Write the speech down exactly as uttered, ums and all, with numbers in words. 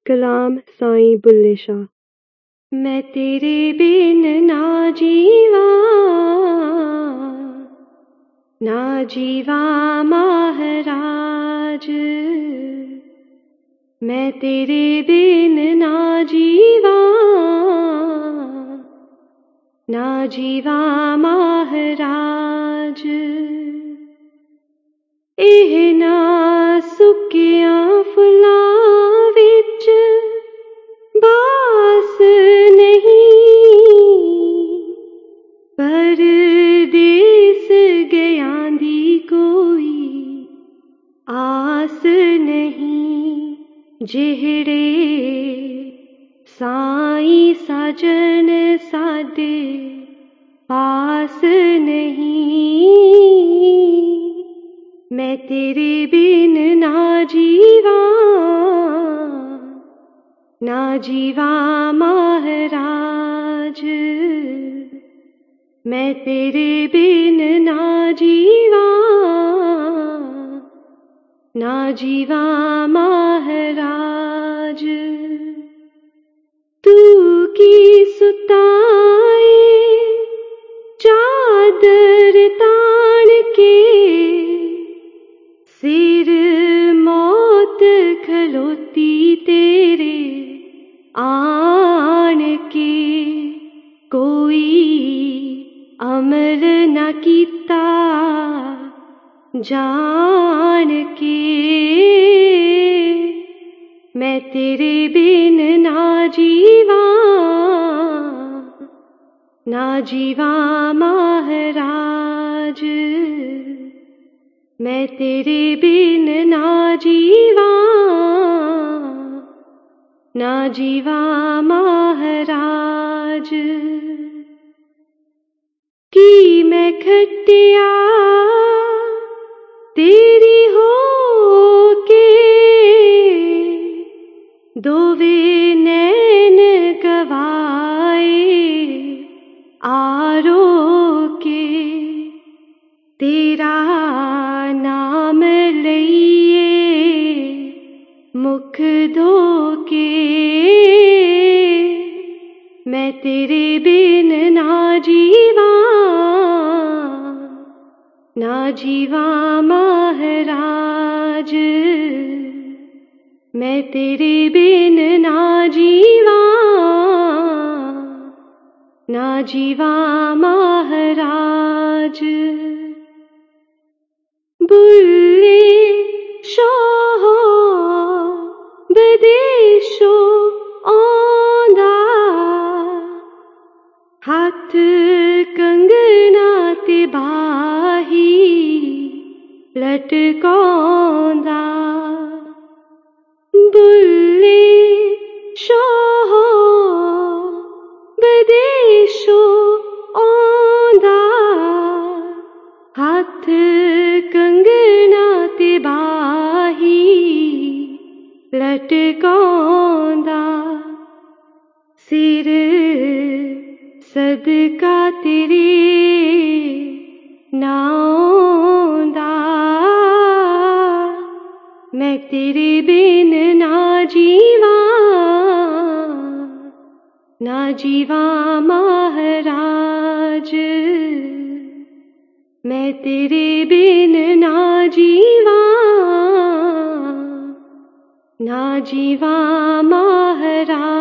कलाम साईं बुल्ले शाह। मैं तेरे बिन ना जीवा, ना जीवा महाराज। मैं तेरे बिन ना जीवा, ना जीवा महाराज। एह ना सुकियां फुलां विच बास नहीं, परदेस गयां दी कोई आस नहीं। जेहड़े साईं साजन सादे पास नहीं, मैं तेरे बिन ना जीवा, ना जीवा महाराज। मैं तेरे बिन ना जीवा, ना जीवा महाराज। तू की सुताए चादर तान के, सिर मौत खलोती तेरे आन के। कोई अमल न कीता जान के, मैं तेरे बिन ना जीवा, ना जीवा महाराज। मैं तेरे बिन ना जीवा, ना जीवा महाराज। की मैं खटिया तेरी हो के, दोवे नैन गवाए आरो के। तेरा नाम लइए मुख धोके, मैं तेरे बिन ना जीवा, ना जीवा महाराज। मैं तेरे बिन ना जीवा, ना जीवा महाराज। बुल्ले शाह विदेशो आंदा, हाथ कंगना ते बाही लटकांदा। बुल्ले शाह विदेशो आंदा, हाथ कंगना ते बाही लटकांदा। सिर सदका तेरे नां दा, मैं तेरे बिन ना जीवा, ना जीवा महाराज। मैं तेरे बिन ना जीवा, ना जीवा महाराज।